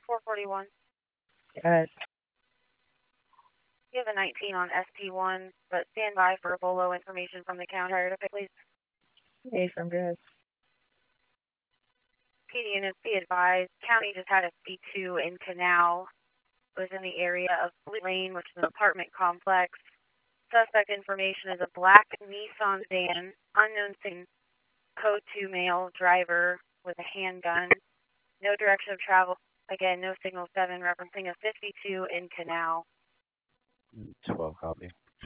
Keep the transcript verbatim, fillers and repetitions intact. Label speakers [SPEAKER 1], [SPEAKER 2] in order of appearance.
[SPEAKER 1] four forty-one.
[SPEAKER 2] Uh,
[SPEAKER 1] You have a nineteen on S P one, but stand by for a bolo information from the counter to pick, please.
[SPEAKER 2] hey, from good.
[SPEAKER 1] P D units, be advised, county just had a C two in Canal. It was in the area of Blue Lane, which is an apartment complex. Suspect information is a black Nissan van, unknown thing, code two male driver with a handgun. No direction of travel. Again, no signal seven, referencing a fifty-two in Canal.
[SPEAKER 3] twelve copy.